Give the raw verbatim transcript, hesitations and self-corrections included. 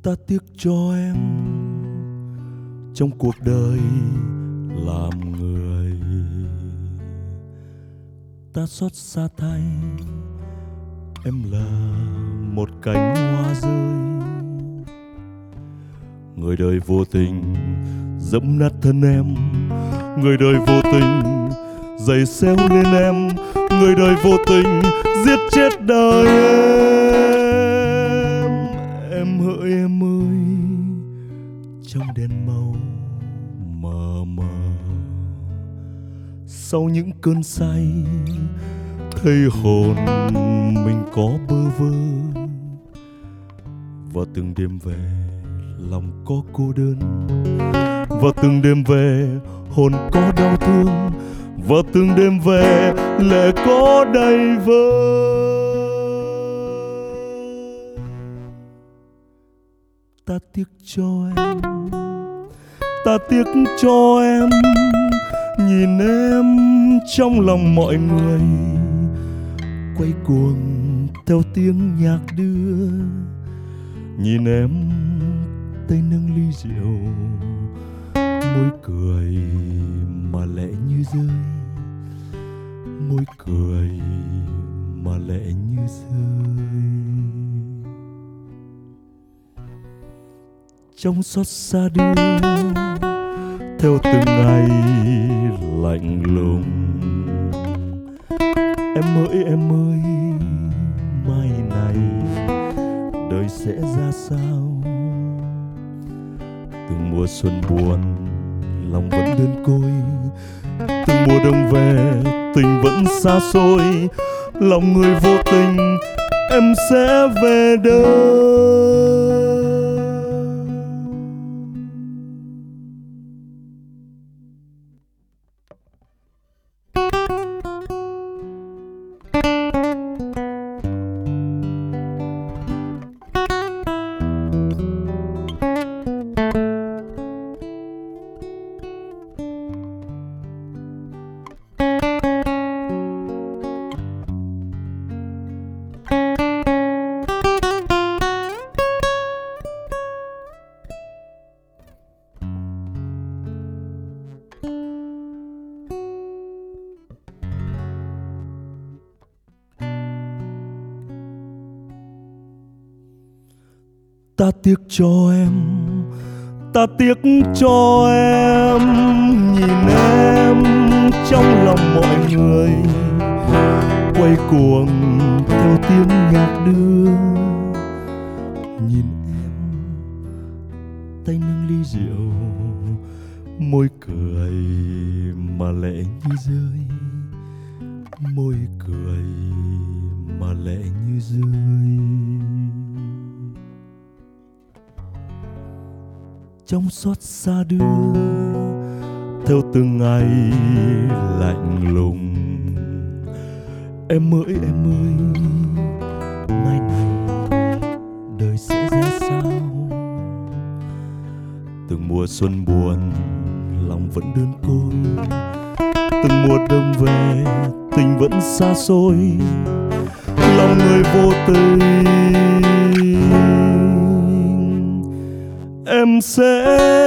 Ta tiếc cho em trong cuộc đời làm người. Ta xót xa thay em là một cánh hoa rơi. Người đời vô tình dẫm nát thân em, người đời vô tình giày xéo lên em, người đời vô tình giết chết đời em. Em hỡi em ơi, trong đèn màu mờ mờ, sau những cơn say thấy hồn mình có bơ vơ. Và từng đêm về lòng có cô đơn, và từng đêm về hồn có đau thương, và từng đêm về lệ có đầy vơi. Ta tiếc cho em, ta tiếc cho em, nhìn em trong lòng mọi người quay cuồng theo tiếng nhạc đưa. Nhìn em tay nâng ly rượu, môi cười mà lệ như rơi, môi cười mà lệ như rơi. Trong xót xa đưa theo từng ngày lạnh lùng. Em ơi em ơi, mai này đời sẽ ra sao? Từng mùa xuân buồn lòng vẫn đơn côi, từng mùa đông về tình vẫn xa xôi. Lòng người vô tình em sẽ về đâu? Ta tiếc cho em, ta tiếc cho em, nhìn em trong lòng mọi người quay cuồng theo tiếng nhạc đưa. Nhìn em tay nâng ly rượu, môi cười mà lệ như rơi, môi cười mà lệ như rơi. Trong xót xa đưa theo từng ngày lạnh lùng. Em ơi em ơi, mai này đời sẽ ra sao? Từng mùa xuân buồn lòng vẫn đơn côi, từng mùa đông về tình vẫn xa xôi. Lòng người vô tình em sẽ